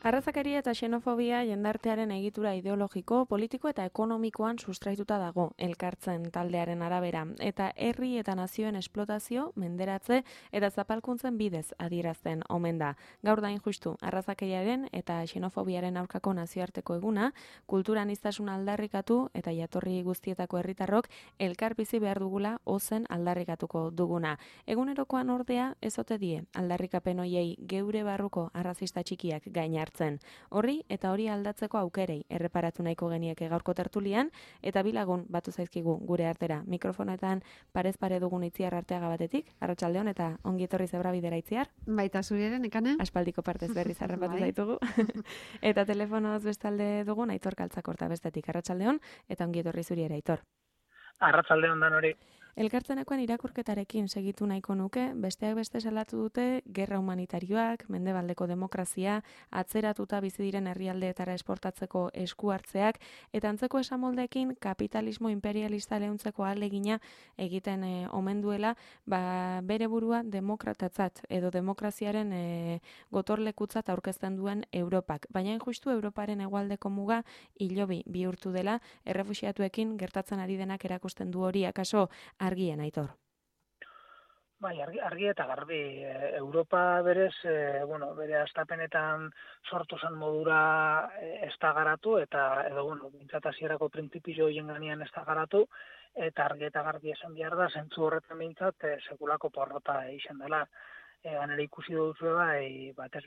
Arrazakeria eta xenofobia jendartearen egitura ideologiko, politiko eta ekonomikoan sustraituta dago elkartzen taldearen arabera, eta herri eta nazioen esplotazio, menderatze eta zapalkuntzen bidez adierazten omen da. Gaur da justu arrazakeriaren eta xenofobiaren aurkako nazioarteko eguna, kultura aniztasuna aldarrikatu eta jatorri guztietako herritarrok elkar bizi behar dugula ozen aldarrikatuko duguna. Egunerokoan ordea ez ote die aldarrikapen hoiei geure barruko arrazista txikiak gain hartzen. Horri eta hori aldatzeko aukerei erreparatu nahiko genieke gaurko tertulian, eta bilagun batu zaizkigu gure artera. Mikrofonetan parez pare dugun Itziar Arteaga batetik, arratsaldeon eta ongi etorri Zebra Bidera Itziar. Baita zuriaren, Nekane? Aspaldiko partez berriz harrapatu zaitugu. Eta telefonoz bestalde dugun Aitor Kaltzakorta bestetik, arratsaldeon eta ongi etorri zuri ere, Aitor. Arratsaldeon dan hori. Elkartzenekoen irakurketarekin segitu nahiko nuke, besteak beste salatu dute gerra humanitarioak, mendebaldeko demokrazia, atzeratuta bizi diren herrialdeetara esportatzeko esku hartzeak, eta antzeko esamoldeekin kapitalismo imperialista leuntzeko ahalegina egiten omen duela, bere burua demokratatzat edo demokraziaren gotorlekutzat aurkezten duen Europak. Baina justu Europaren hegoaldeko muga hilobi bihurtu dela, errefuxiatuekin gertatzen ari denak erakusten du hori, akaso argien, Aitor. Bai, argi eta garbi. Europa berez, bere hastapenetan sortu zen modura ez da garatu, eta bintzat hasierako printzipio horien gainean ez da garatu, eta argi eta garbi esan behar da, zentzu horretan bintzat, sekulako porrota izan dela. Ganera ikusi duzu batez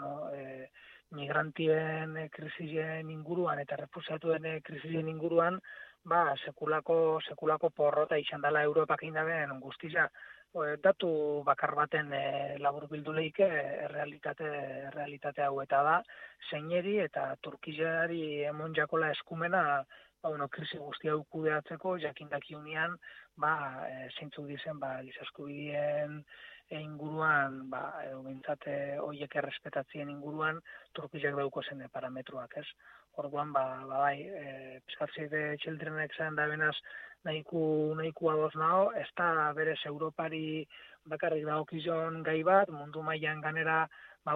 migrantien krisisen inguruan eta refuxiatuen krisisen inguruan, sekulako porrota izan dela Europak indaben guztia. Datu bakar baten laburbildu leike realitate hau eta da, zeineri eta Turkiari emon jakola eskumena krisi guztia kudeatzeko jakindakiunean zeintzuk dizen gizaskubideen inguruan, edo bintzat horiek errespetatzien inguruan Turkiak dauko zen parametroak, ez? Orduan, Save the Childrenek zen da benaz nahiko adoz nao, ez da berez Europari bakarrik dagokizon gai bat, mundu mailan ganera,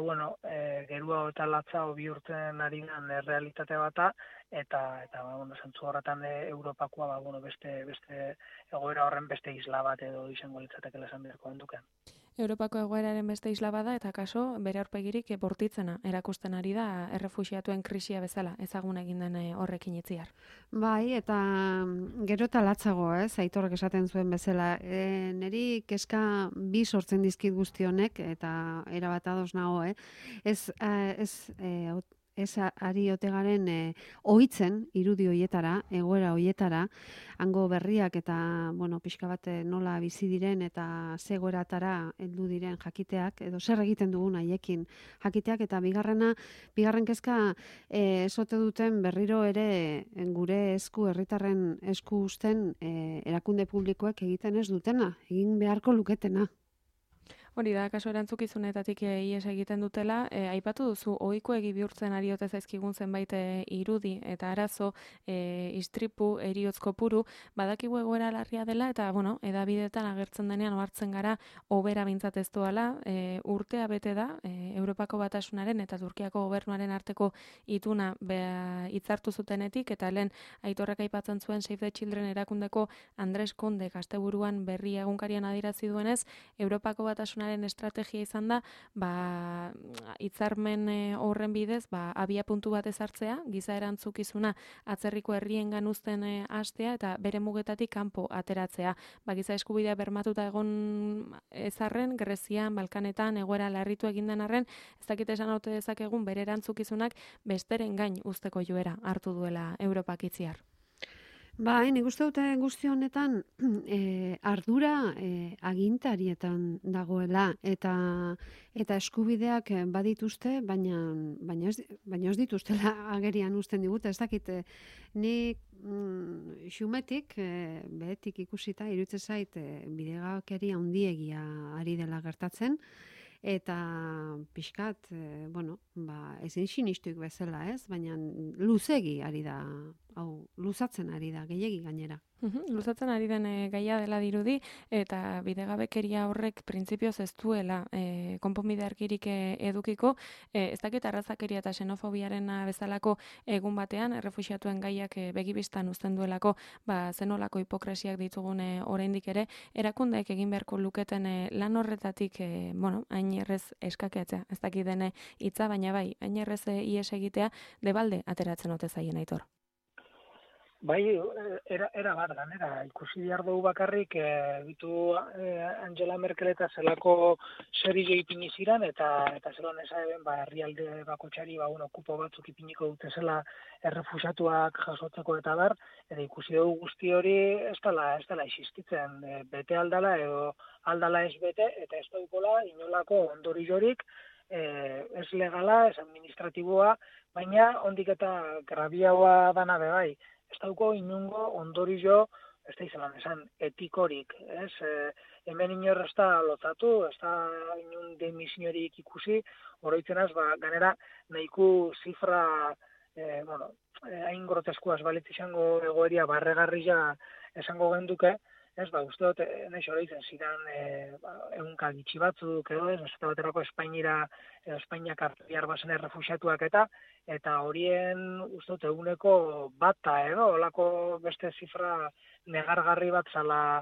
gerua eta latza bihurtzen ari den realitate bata, eta zentzu horretan Europakoa beste egoera horren beste isla bat edo izango litzatekela esan beharko duken. Europako egoeraren beste isla bada eta kaso bere aurpegirik bortitzena erakusten ari da errefuxiatuen krisia bezala ezagun egin den horrekin Itziar. Bai, eta gero eta latzago, Aitorrek esaten zuen bezala. Neri kezka bi sortzen dizkit guzti honek eta erabat ados nago, Ez ari ote garen ohitzen irudi hoietara, egoera hoietara, hango berriak eta, pixka bat nola bizi diren eta ze egoeratara heldu diren jakiteak, edo zer egiten dugun haiekin jakiteak, eta bigarren kezka esote duten berriro ere gure herritarren esku uzten erakunde publikoek egiten ez dutena, egin beharko luketena. Hori da, kaso erantzukizunetatik ies egiten dutela, aipatu duzu, ohiko egi bihurtzen ari ote zaizkigun zenbait irudi eta arazo, istripu, heriotz kopuru, badakigu egoera larria dela, eta, edabideetan agertzen denean ohartzen gara, hobera bintzat ez doala, urtea bete da, Europako Batasunaren eta Turkiako gobernuaren arteko ituna hitzartu zutenetik, eta lehen Aitorrek aipatzen zuen Save the Children erakundeko Andres Konde asteburuan berri egunkarian adierazi duenez, Europako Batasunaren estrategia izan da, hitzarmen horren bidez, abia puntu bat ezartzea, giza erantzukizuna atzerriko herriengan uzten hastea eta bere mugetatik kanpo ateratzea. Giza eskubidea bermatuta egon ezarren, Grezian, Balkanetan, egoera larritu egin den arren, ez dakit esan ote dezakegun bere erantzukizunak besteren gain uzteko joera hartu duela Europak Itziar. Nik uste dute guzti honetan ardura agintarietan dagoela eta eskubideak badituzte, baina ez dituztela agerian uzten digute, ez dakit nik xumetik, behetik ikusita, iruditzen zait bidegakeria handiegia ari dela gertatzen, eta pixkat, ezin sinistuik bezala, baina luzegi ari da hau luzatzen ari da, gehiegi gainera. Luzatzen ari den gaia dela dirudi, eta bidegabekeria horrek printzipioz ez duela konponbide argirik edukiko, ez dakit arrazakeria eta xenofobiarena bezalako egun batean, errefuxiatuen gaiak begibistan uzten duelako, zenolako hipokresiak ditugun oraindik ere, erakundeek egin beharko luketen lan horretatik, hain errez eskakeatzea, ez dakit dene hitza, baina bai, hain errez ies egitea, debalde ateratzen ote zaien, Aitor. Bai, era bat ganera, ikusi behar dugu bakarrik, bitu Angela Merkel eta zelako serie ipini ziren, eta zelan esaben, herrialde bakotxari, kupo batzuk ipiniko dute zela errefuxatuak jasotzeko eta bar, eta ikusi dugu guzti hori ez dela existitzen, bete aldala edo aldala ez bete, eta ez daukola inolako ondoriorik, ez legala, ez administratiboa, baina ondik eta grabiagoa dana bebai. Ez dauko inungo ondorio, ez da izan esan, etikorik, ez? Hemen inor ez da lotatu, ez da inun demisiorik ikusi, oroitzenaz, ganera nahiko zifra, hain groteskuaz balitz izango egoeria barregarria esango genduke, ez, uste dut, nahiz oroitzen zidan ehunka gitxi batzuk edo, ez eta baterako Espainiak hartu behar bazen errefuxiatuak eta horien, uste dut, eguneko bata edo, olako beste zifra negargarri bat zala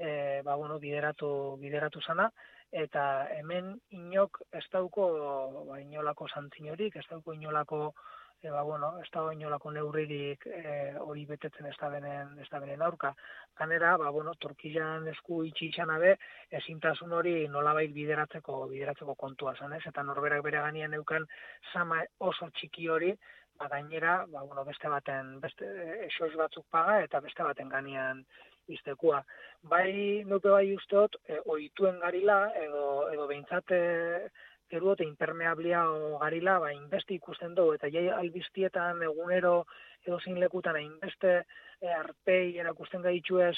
bideratu zana, eta hemen inok ez dauko inolako santzinorik, ez dauko inolako ez dago inolako neurririk hori betetzen ez da benen aurka. Ganera, Turkian esku itxi izanabe, ezintasun hori nolabait bideratzeko kontua zanez, eta norberak bere ganean eukan sama oso txiki hori, gainera, beste esoz batzuk paga eta beste baten ganean iztekua. Nuke bai usteot, ohituen garila, edo behintzat eruote impermeablia garila, inbeste ikusten dugu, eta jai albiztietan egunero edo zein lekutan hainbeste arpei erakusten gaitxuez,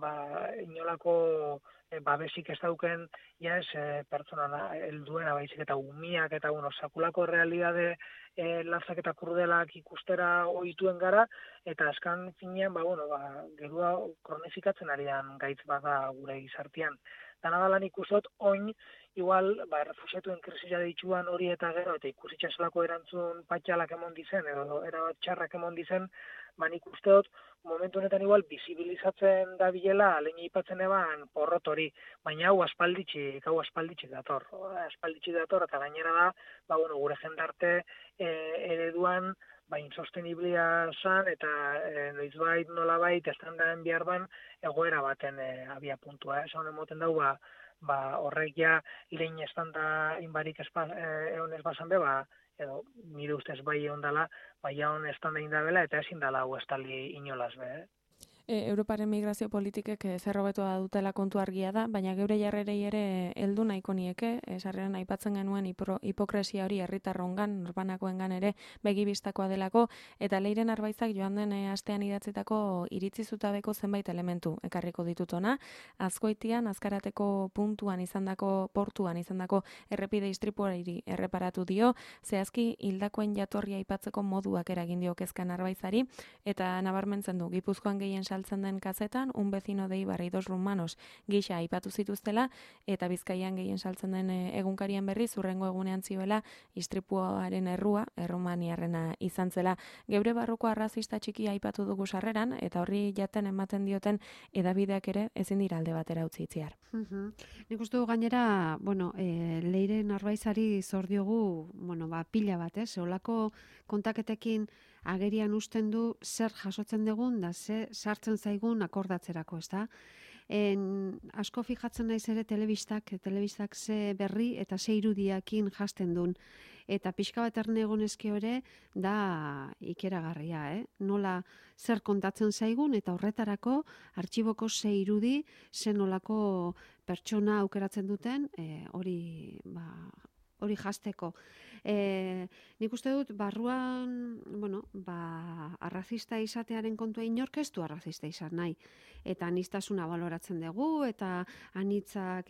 inolako babesik ez dauken, pertsona helduena baizik eta umiak eta sakulako realidade larzak eta kurdelak ikustera ohituen gara, eta askan finean, gerua kronifikatzen arian gaitz bada gure gizartean. Dana dalan ikusot, oin, igual, errefuxiatuen krisisa deitxuan hori eta gero, eta ikusitxaselako erantzun patxalak emon dizen, edo erabat txarrak emon dizen, nik usteot, momentu honetan igual, bizibilizatzen da bilela, lehen ipatzen eban porrot hori, baina hau aspalditxik dator. Aspalditxik dator, eta gainera da, gure jendarte ereduan, insosteniblea zan, eta noizbait, nolabait, estandaren behar ban, egoera baten abia puntua. Esan emoten dau, horrek ja lehen estanda inbarik egon ez bazan be, edo nire ustez bai ondala, bai on estanda indabela, eta ezin dala hau estali inolaz be, Europaren migrazio politikek zerrobetua dutela kontu argia da, baina geure jarrerei ere heldu nahiko nieke, sarreran aipatzen genuen hipokresia hori herritarrongan, norbanakoengan ere begibistakoa delako, eta Leiren Arbaizak joan den astean idatzitako iritzi zutabeko zenbait elementu ekarriko ditutona, Azkoitian, Azkarateko portuan izandako errepide istripuari erreparatu dio, zehazki hildakoen jatorria aipatzeko moduak eragin dio kezkan Arbaizari, eta nabarmentzen du, Gipuzkoan gehien saltzen den kazetan, un vecino de Ibar y dos rumanos gisa aipatu zituztela, eta Bizkaian gehien saltzen den egunkarien berriz, urrengo egunean zioela, istripuaren errumaniarrena izan zela. Geure barruko arrazista txiki aipatu dugu sarreran, eta horri jaten ematen dioten edabideak ere ezin dira alde batera utzi itziar. Nik uste du gainera, Leiren Arbaizari zor diogu, pila bat, olako kontaketekin agerian usten du zer jasotzen dugun da sartzen zaigun akordatzerako, ez da? Asko fijatzen naiz ere telebistak ze berri eta ze irudiakin jasten duen. Eta pixka bat erne egonezke ere da ikeragarria, Nola zer kontatzen zaigun eta horretarako artxiboko ze irudi, ze nolako pertsona aukeratzen duten, hori hori jasteko. Nik uste dut, barruan, arrazista izatearen kontua inork ez du arrazista izan nahi. Eta anistasuna baloratzen dugu, eta anitzak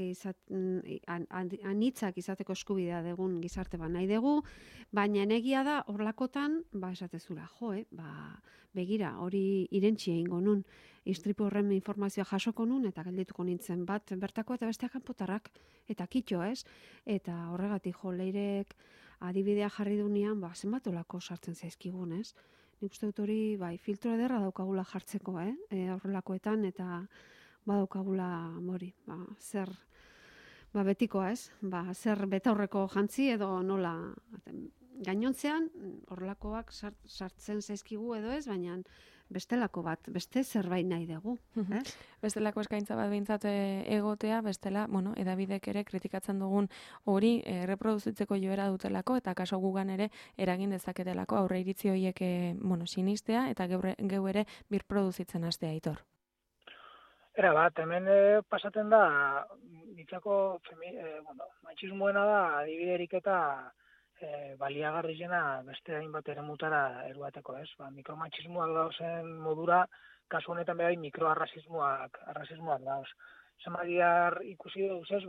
izateko eskubidea dugun gizarte bat nahi dugu, baina egia da, horlakotan, esatezula, begira, hori irentxi egingo nun, istripu horren informazioa jasoko nun, eta geldituko nintzen bat bertako eta besteak kanpotarrak, eta kitxo, ez? Eta horregatik Leirek adibidea jarri dunean, zenbat olako sartzen zaizkigun, ez? Nik uste dut hori, filtro ederra daukagula jartzeko, horrelakoetan, eta badaukagula hori, zer betikoa, ez? Zer betaurreko jantzi edo nola gainontzean horrelakoak sartzen zaizkigu edo ez, baina bestelako bat, beste zerbait nahi dugu. Bestelako eskaintza bat behintzat egotea, bestela, edabidek ere kritikatzen dugun hori reproduzitzeko joera dutelako, eta kaso gugan ere eragin dezaketelako aurre iritzi horiek sinistea, eta geu ere birproduzitzen hastea, Aitor. Era bat, hemen pasaten da, ditzako matxismoena da adibiderik eta baliagarriena beste hainbat eremutara eruateko, ez? Mikromatxismoak dauzen modura, kasu honetan behar mikroarrazismoak dauz. Zemadiar ikusi dauz, ez?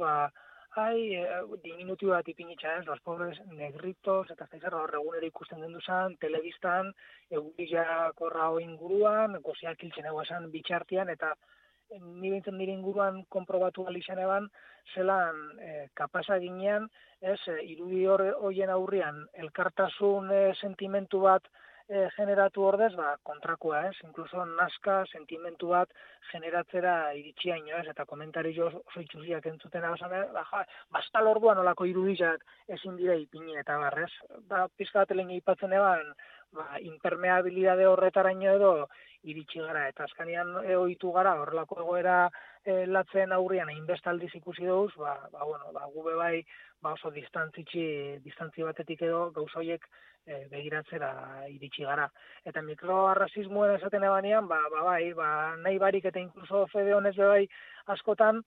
Diminutiu bat ipinitza, ez? Los pobres negritos, eta zaizar horregunero ikusten den duzan, telebistan, eguriak horra inguruan, goziak hiltzen eguazan bitxartian, eta ni bintzen nire inguruan konprobatu alizan eban, zelan kapasa ginean, irudi horien aurrian elkartasun sentimentu bat generatu ordez, kontrakoa, inkluso nazka sentimentu bat generatzera iritxiaino, eta komentari jo oso itxuziak entzuten abazan, bastal orduan olako irudizak ezin dira ipini eta barrez. Pizka bat lehen ipatzen eban, impermeabilidade horretaraino edo iritsi gara, eta azkanian ohitu gara horrelako egoera latzen aurrian hainbeste aldiz ikusi dauz, gube bai oso distantzi batetik edo gauza horiek begiratzera iritsi gara. Eta mikroarrazismoen esaten ebanean, nahi barik eta inkluso fede honez bai askotan,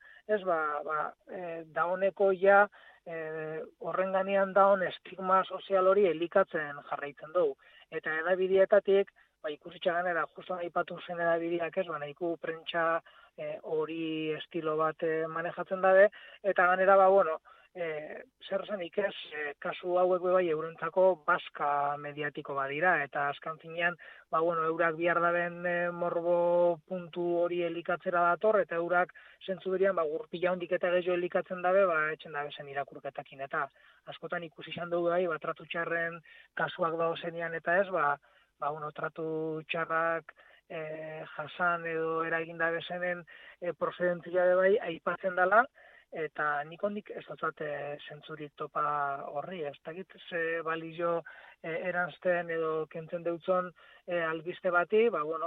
daoneko ja horren ganean daon estigma sozial hori elikatzen jarraitzen dugu. Eta edabideetatik, ikusitza ganera, justo aipatu zen edabideak ez, nahiku prentsa hori estilo bat manejatzen dabe, eta ganera, zer zenik ez, kasu hauek bai eurentzako baska mediatiko badira, eta azkan finean, eurak bihar daben morbo puntu hori elikatzera dator, eta eurak zentzu berian, gurpila hondik eta gehiago elikatzen dabe, etxen dabe zen irakurketakin, eta askotan ikusi izan dugu bai, tratu txarren kasuak dauzenean, eta ez, tratu txarrak jasan edo eraginda bezenen prozedentzia bai aipatzen dela, eta nik hondik ez dut zentzurik topa horri, ez dakit ze balizio eranzten edo kentzen deutzon albiste bati,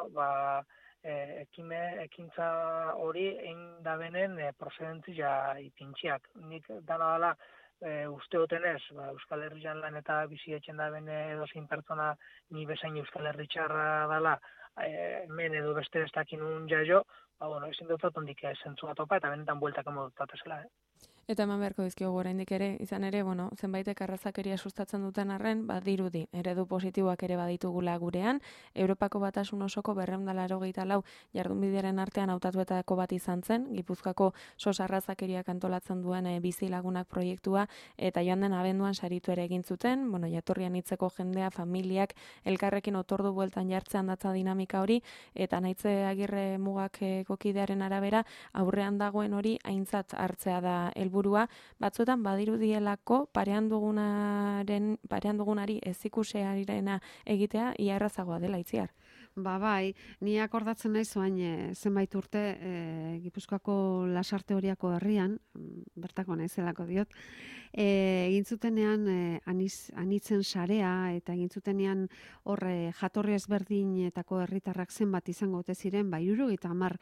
ekintza hori egin dabenen prozedentzia ipintxiak. Nik dana dela uste hotenez, Euskal Herrian lan eta bizi etxen da bene edozein pertsona ni bezain Euskal Herri txarra dela, hemen edo beste ez dakinun jaio, ezin dutzat ondik zentzua topa eta benetan bueltak emodutatezela. Eta eman beharko dizkiogu oraindik ere, izan ere, zenbaitek arrazakeria sustatzen duten arren, dirudi, eredu positiboak ere baditugula gurean, Europako Batasun osoko 284 jardunbidearen artean hautatuetako bat izan zen, Gipuzkoako sos arrazakeriak antolatzen duen bizi lagunak proiektua, eta joan den abenduan saritu ere egin zuten, jatorrian hitzeko jendea, familiak, elkarrekin otordu bueltan jartzean datza dinamika hori, eta Naitze Agirre Mugak kokidearen arabera, aurrean dagoen hori aintzat hartzea da helburua, batzuetan badirudielako parean dugunari ez ikusearena egitea ia errazagoa dela, Itziar. Bai, ni akordatzen naiz oain zenbait urte Gipuzkoako Lasarte Horiako herrian, bertako naizelako diot, egin zutenean anitzen sarea eta egin zutenean hor jatorri ezberdinetako herritarrak zenbat izango ote ziren, 70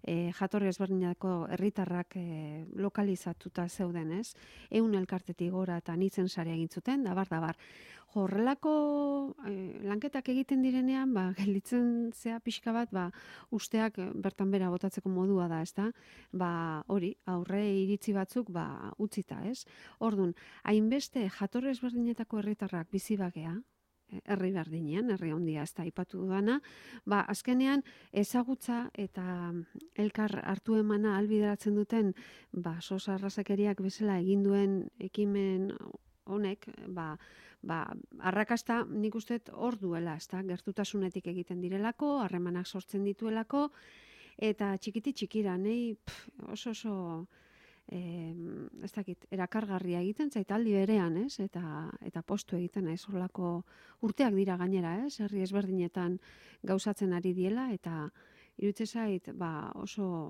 jatorri ezberdinetako herritarrak lokalizatuta zeuden, ez? 100 elkartetik gora eta anitzen sare egin zuten, dabar. Horrelako lanketak egiten direnean, gelditzen zea pixka bat, usteak bertan bera botatzeko modua da, ezta? Hori, aurre iritzi batzuk, utzita, ez? Ordun, hainbeste jatorri ezberdinetako herritarrak bizi bagea, herri berdinean, herri handia ez da aipatu dudana, azkenean ezagutza eta elkar hartu emana ahalbideratzen duten sos arrazakeriak bezala egin duen ekimen honek, arrakasta nik uste hor duela, ez da, gertutasunetik egiten direlako, harremanak sortzen dituelako, eta txikira, nahi oso ez dakit, erakargarria egiten zait aldi berean, ez? Eta postu egiten, ez? Horlako urteak dira gainera, ez? Herri ezberdinetan gauzatzen ari diela, eta iruditzen zait, oso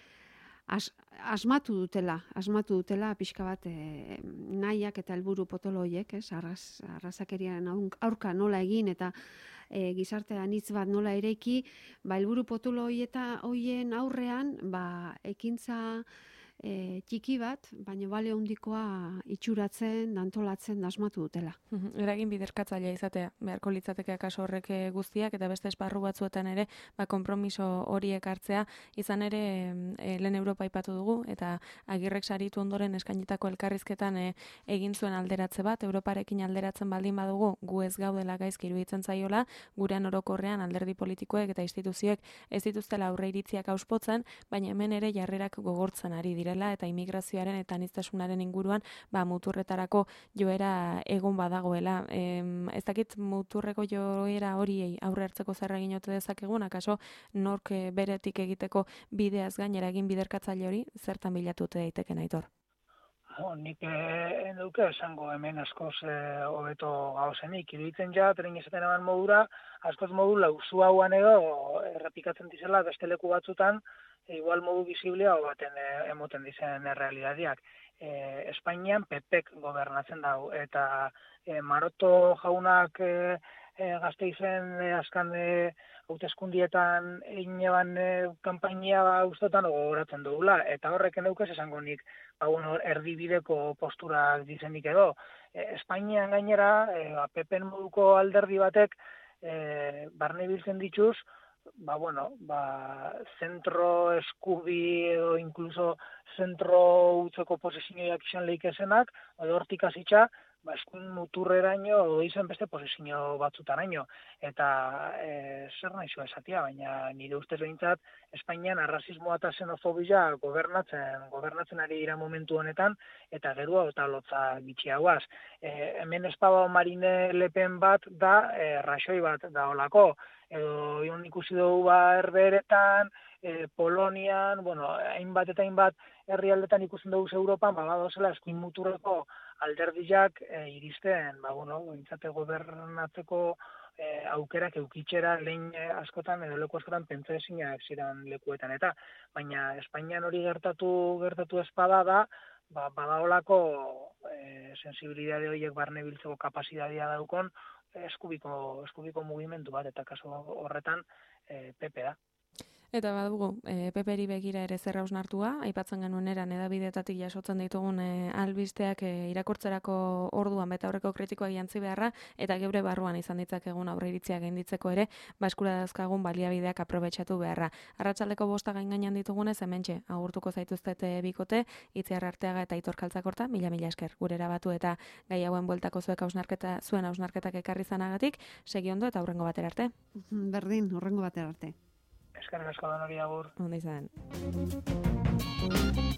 asmatu dutela pixka bat nahiak eta helburu potolo horiek, ez? Arrazakeriaren aurka nola egin eta gizartean hitz bat nola eraiki, helburu potolo horien aurrean, ekintza txiki bat, baina bale handikoa itxuratzen, dantolatzen, asmatu dutela. Eragin biderkatzailea izatea, beharko litzateke akaso horrek guztiak, eta beste esparru batzuetan ere, konpromiso horiek hartzea, izan ere, lehen Europa aipatu dugu, eta Agirrek saritu ondoren eskainitako elkarrizketan egin zuen alderatze bat, Europarekin alderatzen baldin badugu, gu ez gaudela gaizki iruditzen zaiola, gurean orokorrean alderdi politikoek eta instituzioek ez dituztela aurre iritziak auspotzen, baina hemen ere jarrerak gogortzen ari dira eta immigrazioaren eta aniztasunaren inguruan muturretarako joera egon badagoela. Ez dakit muturreko joera horiei aurre hartzeko zer egin ote dezakegun, akaso nork beretik egiteko bideaz gainera egin biderkatzaile hori zertan bilatute daiteke Aitor? Nik eduke esango hemen askoz hobeto gauzenik. Iruditzen ja, tren izaten eman modura, askoz modu lauzu hauan edo errepikatzen dizela beste leku batzutan, igual modu biziblia baten emoten dizen realidadiak. Espainian PPek gobernatzen dau, eta Maroto jaunak Gasteizen azkan hauteskundietan egin eban kanpainia ustotan gogoratzen dugula, eta horrek eneukez esango nik erdibideko posturak dizenik edo. Espainian gainera, PPen moduko alderdi batek barne biltzen dituz, zentro eskubi edo inkluso zentro utzeko posizioak izan leikesenak, edo hortik hasitza, eskuin muturreraino edo izen beste posizio batzutaraino. Eta zer nahi zuen esatia, baina nire ustez behintzat, Espainian arrazismoa eta xenofobia gobernatzen ari dira momentu honetan, eta gerua eta lotza gitxiagoaz. Hemen espada Marine Le Pen bat da, Rajoy bat da olako, edo ikusi dugu Herbeheretan, Polonian, hainbat eta hainbat herrialdetan ikusten dugu Europan, badozela eskuin muturreko alderdiak iristen, bintzate gobernatzeko aukerak eukitxera lehen askotan edo leku askotan pentsa ezinak ziren lekuetan eta, baina Espainian hori gertatu espada da, badaolako sensibilidade horiek barne biltzeko kapazitatea daukon eskubiko mugimendu bat, eta kasu horretan PP da. Eta badugu, PPri begira ere zer hausnartua, aipatzen genuen eran edabidetatik jasotzen ditugun albisteak irakurtzerako orduan beta aurreko kritikoak jantzi beharra, eta geure barruan izan ditzakegun aurreiritziak gainditzeko ere, eskura dazkagun baliabideak aprobetxatu beharra. Arratsaldeko 5 gainan ditugunez, hementxe, agurtuko zaituztete bikote, Itziar Arteaga eta Aitor Kaltzakorta, mila esker, gurera batu eta gai hauen bueltako zuen hausnarketak ekarri zanagatik, segi ondo eta hurrengo batera arte. Berdin, hurrengo batera arte. Eskerrik asko da hori agur. Ondo izan.